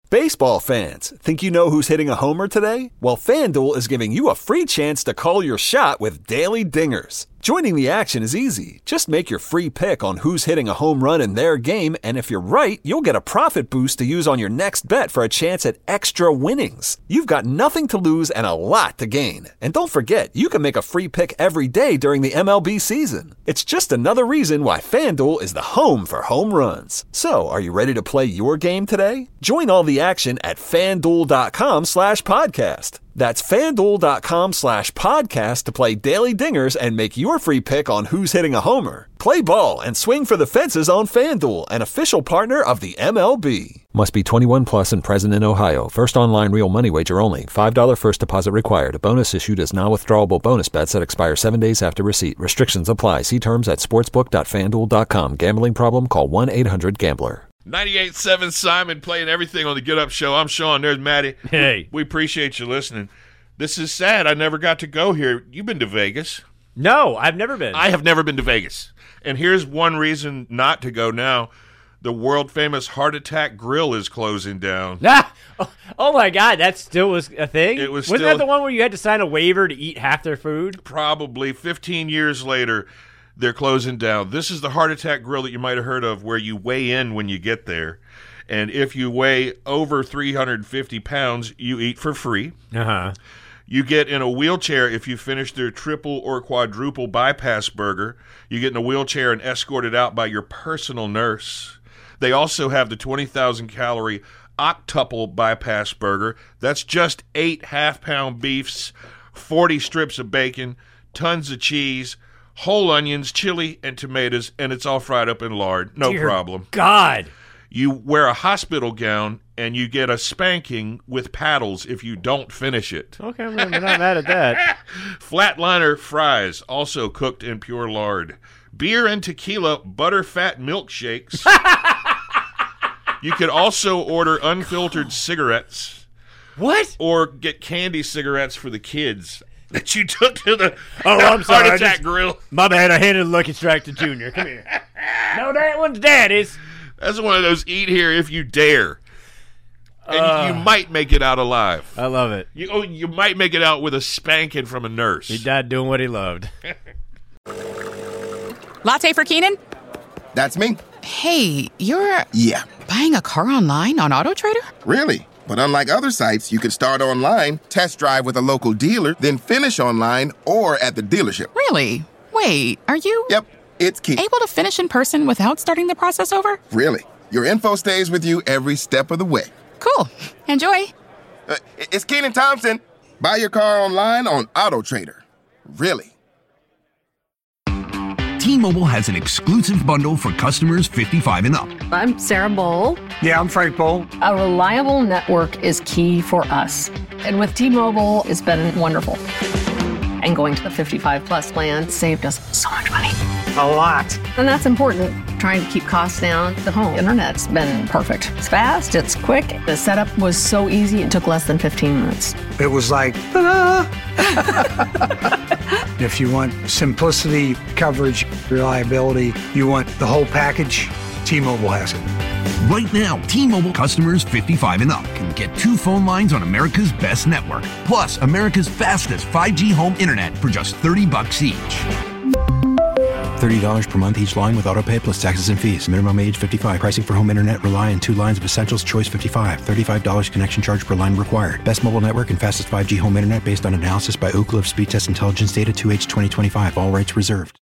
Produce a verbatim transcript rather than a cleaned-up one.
Baseball fans, think you know who's hitting a homer today? Well, FanDuel is giving you a free chance to call your shot with Daily Dingers. Joining the action is easy. Just make your free pick on who's hitting a home run in their game, and if you're right, you'll get a profit boost to use on your next bet for a chance at extra winnings. You've got nothing to lose and a lot to gain. And don't forget, you can make a free pick every day during the M L B season. It's just another reason why FanDuel is the home for home runs. So, are you ready to play your game today? Join all the action at FanDuel.com slash podcast. That's FanDuel.com slash podcast to play Daily Dingers and make your free pick on who's hitting a homer. Play ball and swing for the fences on FanDuel, an official partner of the M L B. Must be twenty-one plus and present in Ohio. First online real money wager only. five dollars first deposit required. A bonus issued as non-withdrawable bonus bets that expire seven days after receipt. Restrictions apply. See terms at sportsbook dot fan duel dot com. Gambling problem? Call one eight hundred gambler. ninety-eight point seven Simon playing everything on the Get Up Show. I'm Sean. There's Maddie. Hey. We appreciate you listening. This is sad. I never got to go here. You've been to Vegas. No, I've never been. I have never been to Vegas. And here's one reason not to go now. The world-famous Heart Attack Grill is closing down. Ah, oh, oh, my God. That still was a thing? It was Wasn't still, that the one where you had to sign a waiver to eat half their food? Probably. fifteen years later, they're closing down. This is the Heart Attack Grill that you might have heard of where you weigh in when you get there. And if you weigh over three hundred fifty pounds, you eat for free. Uh-huh. You get in a wheelchair if you finish their triple or quadruple bypass burger. You get in a wheelchair and escorted out by your personal nurse. They also have the twenty thousand calorie octuple bypass burger. That's just eight half-pound beefs, forty strips of bacon, tons of cheese, whole onions, chili, and tomatoes, and it's all fried up in lard. No Dear problem. God. You wear a hospital gown, and you get a spanking with paddles if you don't finish it. Okay, I'm not mad at that. Flatliner fries, also cooked in pure lard. Beer and tequila butterfat milkshakes. You could also order unfiltered cigarettes. What? Or get candy cigarettes for the kids that you took to the oh, I'm sorry, Heart Attack just, Grill. My bad, I handed Lucky Strike to Junior. Come here. No, that one's Daddy's. That's one of those eat here if you dare. And uh, you might make it out alive. I love it. You oh, you might make it out with a spanking from a nurse. He died doing what he loved. Latte for Keenan? That's me. Hey, you're... Yeah. Buying a car online on AutoTrader? Really? But unlike other sites, you could start online, test drive with a local dealer, then finish online or at the dealership. Really? Wait, are you... Yep, it's Key. Able to finish in person without starting the process over? Really. Your info stays with you every step of the way. Cool. Enjoy. Uh, it's Keenan Thompson. Buy your car online on AutoTrader. Really. T-Mobile has an exclusive bundle for customers fifty-five and up. I'm Sarah Bowl. Yeah, I'm Frank Bowl. A reliable network is key for us. And with T-Mobile, it's been wonderful. And going to the fifty-five plus plan saved us so much money. A lot. And that's important. Trying to keep costs down. The home internet's been perfect. It's fast, it's quick. The setup was so easy, it took less than fifteen minutes. It was like, ta-da! If you want simplicity, coverage, reliability, you want the whole package, T-Mobile has it. Right now, T-Mobile customers fifty-five and up can get two phone lines on America's best network, plus America's fastest five G home internet for just thirty bucks each. thirty dollars per month each line with autopay plus taxes and fees. Minimum age fifty-five. Pricing for home internet rely on two lines of Essentials Choice fifty-five. thirty-five dollars connection charge per line required. Best mobile network and fastest five G home internet based on analysis by Ookla of Speedtest Intelligence Data two H twenty twenty-five. All rights reserved.